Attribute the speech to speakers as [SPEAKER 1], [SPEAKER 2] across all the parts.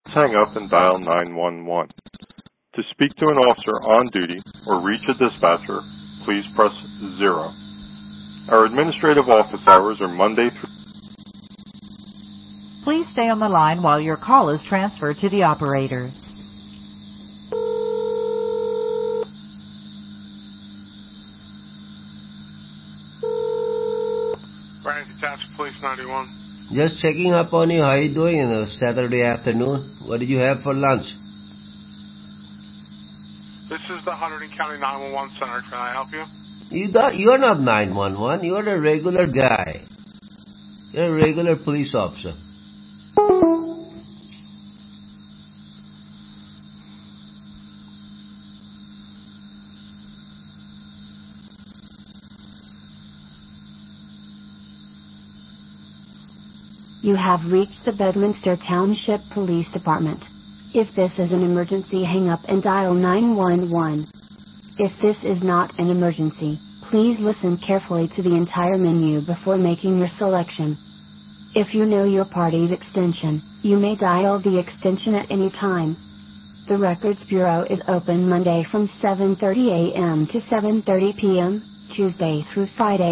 [SPEAKER 1] hang up and dial 911. To speak to an officer on duty or reach a dispatcher, please press 0. Our administrative office hours are Monday through...
[SPEAKER 2] Please stay on the line while your call is transferred to the operator.
[SPEAKER 3] Barrington Township Police 91.
[SPEAKER 4] Just checking up on you. How are you doing in a Saturday afternoon? What did you have for lunch?
[SPEAKER 3] This is the Hunterdon County 911 Center. Can I help you?
[SPEAKER 4] You're not 911. You're a regular guy. You're a regular police officer.
[SPEAKER 5] You have reached the Bedminster Township Police Department. If this is an emergency, hang up and dial 911. If this is not an emergency, please listen carefully to the entire menu before making your selection. If you know your party's extension, you may dial the extension at any time. The Records Bureau is open Monday from 7:30 a.m. to 7:30 p.m., Tuesday through Friday.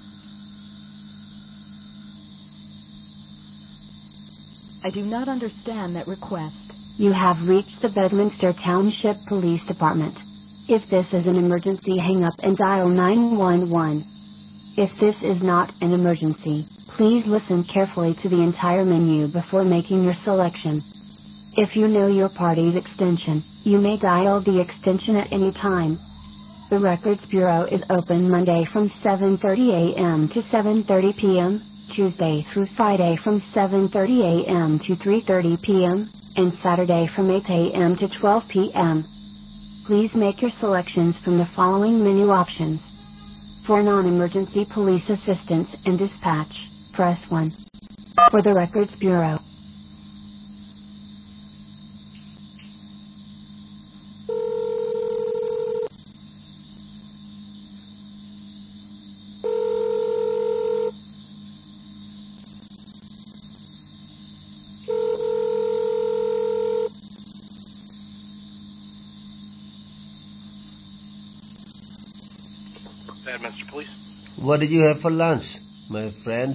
[SPEAKER 2] I do not understand that request.
[SPEAKER 5] You have reached the Bedminster Township Police Department. If this is an emergency, hang up and dial 911. If this is not an emergency, please listen carefully to the entire menu before making your selection. If you know your party's extension, you may dial the extension at any time. The Records Bureau is open Monday from 7:30 a.m. to 7:30 p.m., Tuesday through Friday from 7:30 a.m. to 3:30 p.m., and Saturday from 8 a.m. to 12 p.m. Please make your selections from the following menu options. For non-emergency police assistance and dispatch, press 1. For the Records Bureau.
[SPEAKER 3] Bedminster Police.
[SPEAKER 4] What did you have for lunch, my friend?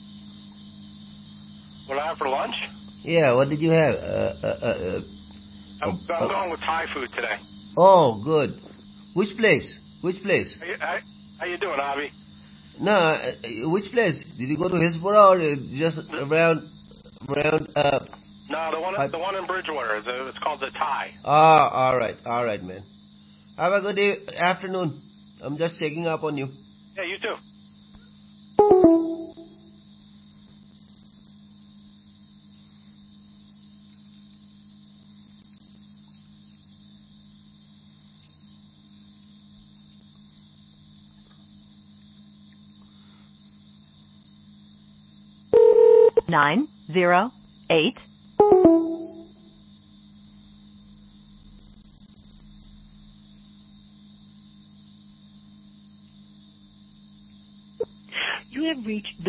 [SPEAKER 3] What I have for lunch?
[SPEAKER 4] Yeah, what did you have?
[SPEAKER 3] I'm going with Thai food today.
[SPEAKER 4] Oh, good. Which place? Which place?
[SPEAKER 3] How you doing, Avi?
[SPEAKER 4] No, which place? Did you go to Hillsborough or just around?
[SPEAKER 3] No, the one in Bridgewater. It's called the Thai.
[SPEAKER 4] Ah, all right, man. Have a good afternoon. I'm just checking up on you.
[SPEAKER 3] Yeah, you too.
[SPEAKER 2] Nine 8. You have reached the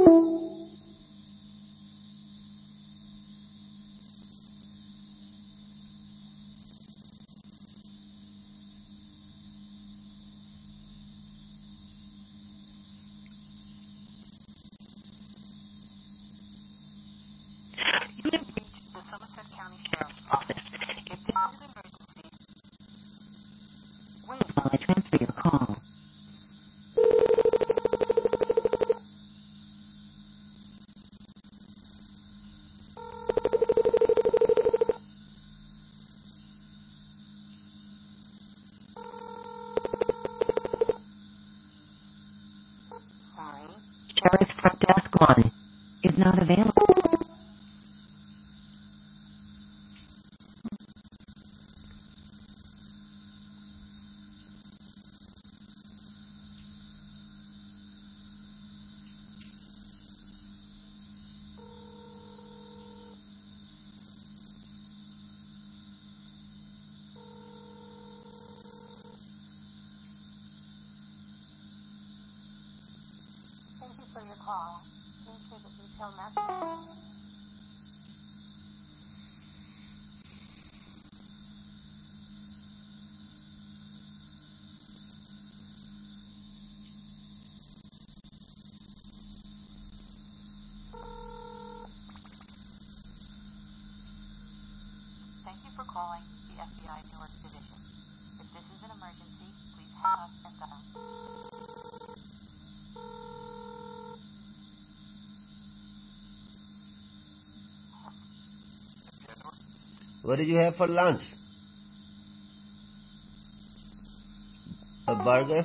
[SPEAKER 2] Somerset County Sheriff's Office. If this is an emergency, wait while I transfer your call. Sorry. Sheriff's Front Desk 1 is not available. Thank you for your call. Please hear the detailed message. Thank you for calling the FBI New York Division. If this is an emergency, please hang up and dial.
[SPEAKER 4] What did you have for lunch? A burger?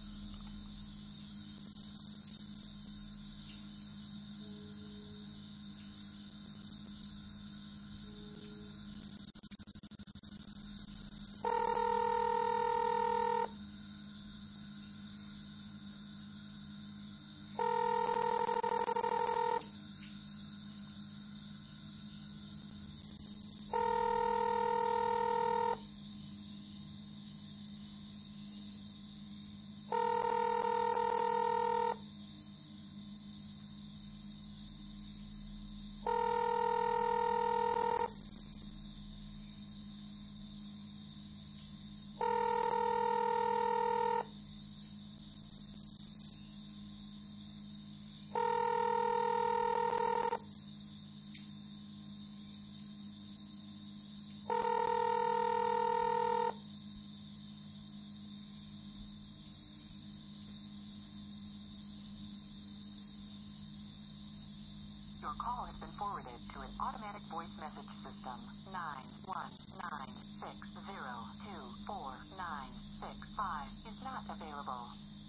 [SPEAKER 2] Your call has been forwarded to an automatic voice message system. 91960249665 is not available.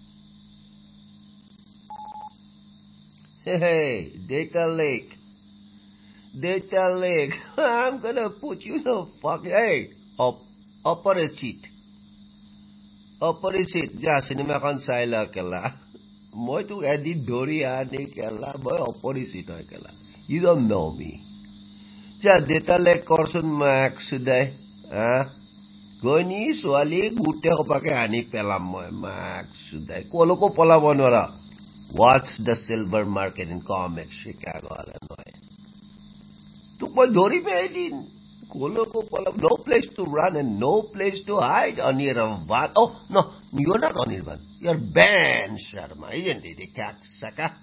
[SPEAKER 4] Hey, Data Lake. Data Lake. I'm gonna put you in a fucking... Hey, opposite. Opposite. Ja, cinema kan saila kela. Moi tu edit dori ani kela. Moi opposite hai kela. You don't know me. Ja, Data Lake Corson Max today. Huh? Goni swali gute ko pake ani pelam moi Max today. Kolo ko pola bonora. What's the silver market in comics, Chicago, Illinois? Tukmo dori pe edin. Kolo ko pola. No place to run and no place to hide. Anirvan. Oh, no. You're not Anirvan. You're Ben Sharma, isn't it? The cocksucker.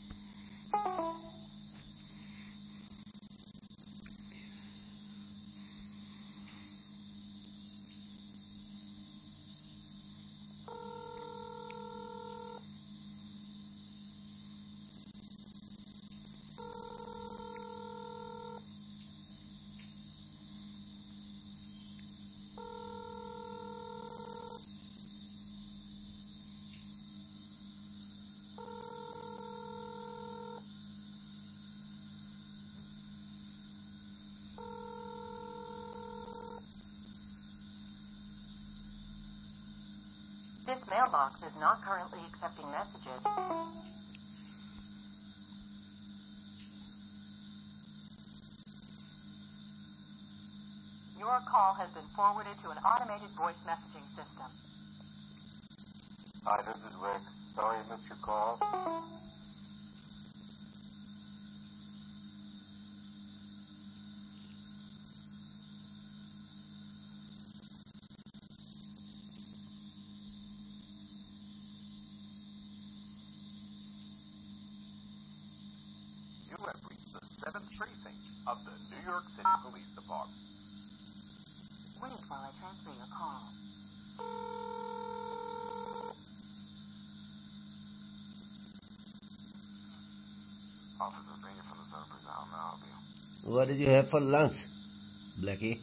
[SPEAKER 2] This mailbox is not currently accepting messages. Your call has been forwarded to an automated voice messaging system.
[SPEAKER 1] Hi, this is Rick. Sorry I missed your call.
[SPEAKER 6] You have reached the 7th precinct of the New York City Police Department.
[SPEAKER 2] Wait while I transfer your call.
[SPEAKER 6] Officer Pena from the servers. How may I help you?
[SPEAKER 4] What did you have for lunch, Blackie?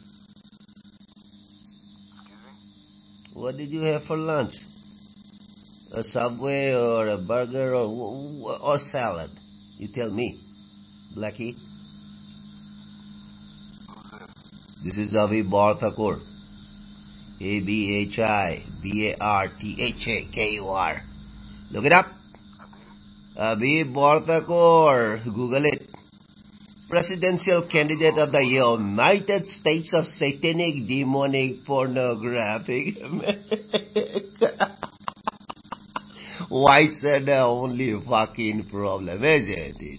[SPEAKER 6] Excuse me?
[SPEAKER 4] What did you have for lunch? A Subway or a burger or salad? You tell me, Blackie.
[SPEAKER 6] Who's this?
[SPEAKER 4] This is Avi Barthakur. ABHIBARTHAKUR. Look it up. Avi Barthakur. Google it. Presidential candidate of the United States of Satanic Demonic Pornographic America. Whites are the only fucking problem, isn't it?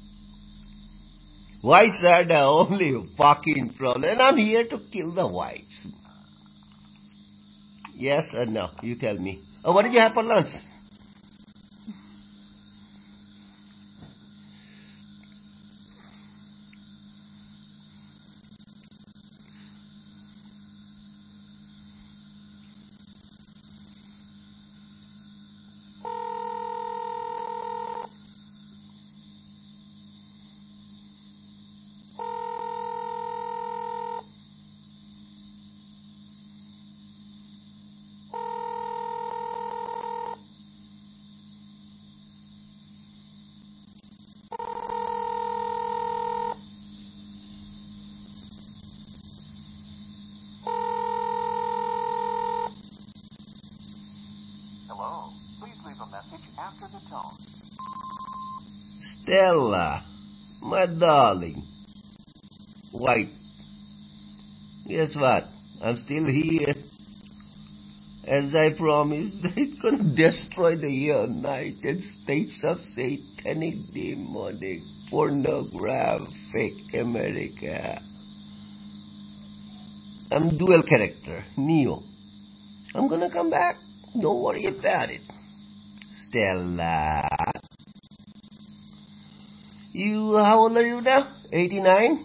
[SPEAKER 4] Whites are the only fucking problem. And I'm here to kill the whites. Yes or no? You tell me. Oh, what did you have for lunch?
[SPEAKER 6] after the tone.
[SPEAKER 4] Stella, my darling. White. Guess what? I'm still here. As I promised, I'm gonna destroy the United States of Satanic, Demonic, Pornographic America. I'm dual character, Neo. I'm gonna come back. Don't worry about it. Stella. How old are you now? 89?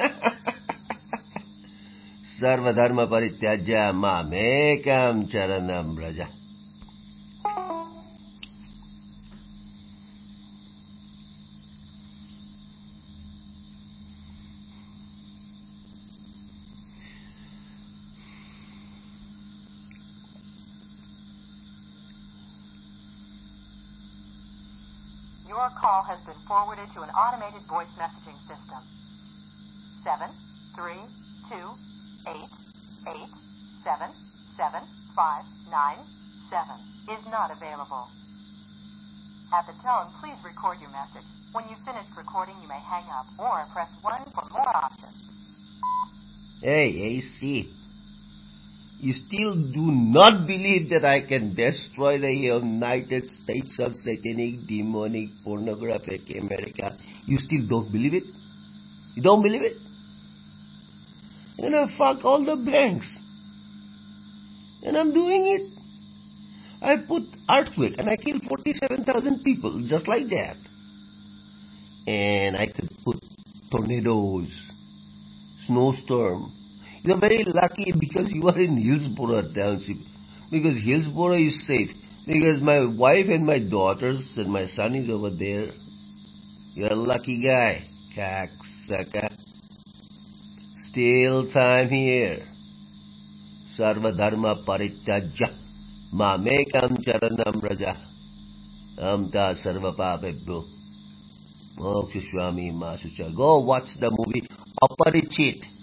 [SPEAKER 4] Sarvadharma parityaja mamekam charanam braja.
[SPEAKER 7] Your call has been forwarded to an automated voice messaging system. 732-887-759-7 is not available. At the tone, please record your message. When you've finished recording, you may hang up or press 1 for more options.
[SPEAKER 4] Hey, AC. You still do not believe that I can destroy the United States of Satanic, Demonic, Pornographic America? You still don't believe it? You don't believe it? And I fuck all the banks. And I'm doing it. I put earthquake and I killed 47,000 people just like that. And I could put tornadoes, snowstorm. You're very lucky because you are in Hillsborough Township. Because Hillsborough is safe. Because my wife and my daughters and my son is over there. You're a lucky guy, cocksucker. Still time here. Sarva dharma parityaja mamekam charanam raja. Amta sarva papebhu. Moksha swami masucha. Go watch the movie Aparichit.